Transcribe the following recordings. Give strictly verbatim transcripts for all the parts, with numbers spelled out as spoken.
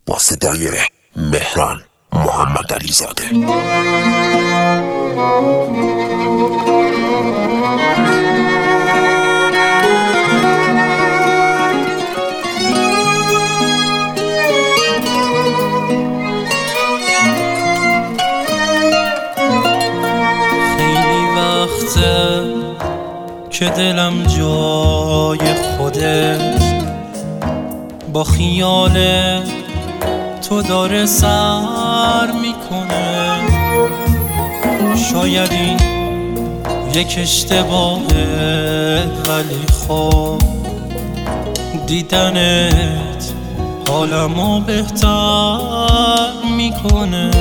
با صدای مهران محمد علی زاده. خیلی وقته که دلم جای خودت با خیال تو داره سر میکنه. شاید این یک اشتباهه، ولی خب دیدنت حالمو بهتر میکنه.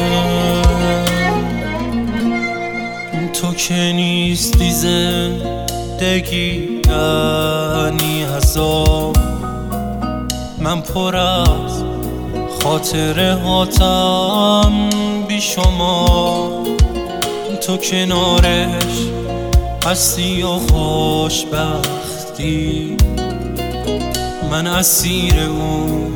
تو که نیستی زندگی یعنی عذاب، من پر از خاطره هاتم بی شما. تو کنارش هستی و خوشبختی، من اسیر اون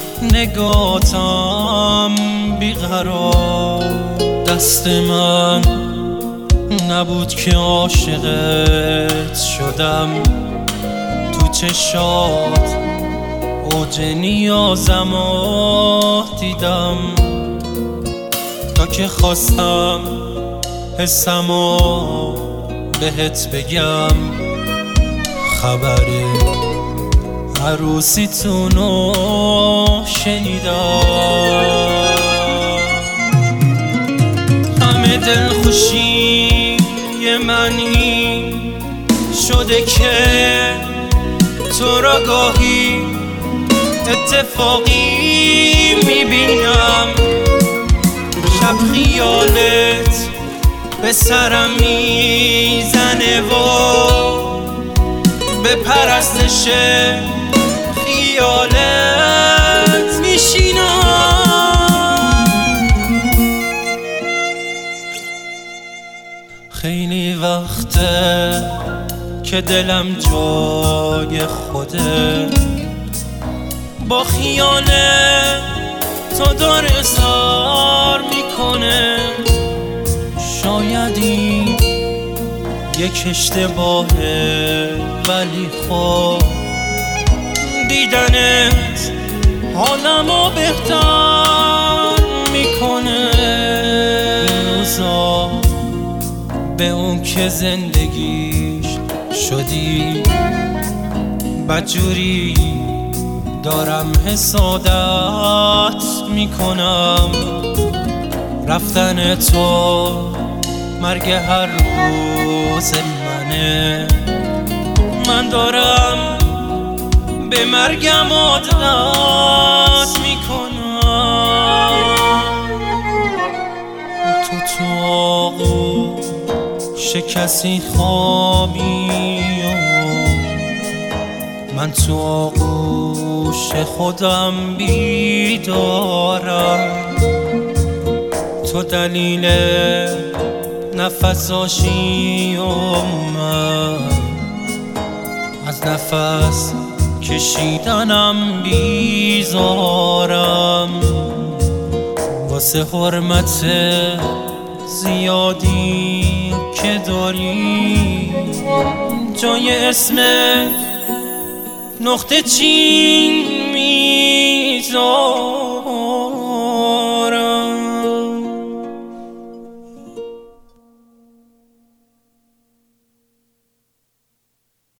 نگاتم بیقرار. دست من نبود که عاشقت شدم، تو چشات اوج نیازمو دیدم. تا که خواستم حسمو بهت بگم، خبر عروسیتونو شنیدم. همه دلخوشی من این شده که تو را گاهی اتفاقی میبینم. شب خیالت به سرم میزنه و به پرستش خیالت میشینم. خیلی وقته که دلم جای خوده با خیال تو داره سر میکنه. شاید این یک اشتباهه، ولی خب دیدنت حالمو بهتر میکنه. این روزا به اون که زندگیش شدی بدجوری دارم حسادت میکنم. رفتن تو مرگ هر روز منه، من دارم به مرگم عادت میکنم. تو تو آغوش کسی خوابی و من تو آغوش خودم بیدارم. تو دلیل نفساشی و من از نفس کشیدنم بیزارم. واسه حرمت زیادی که داری جای اسمت نقطه چین میذارم.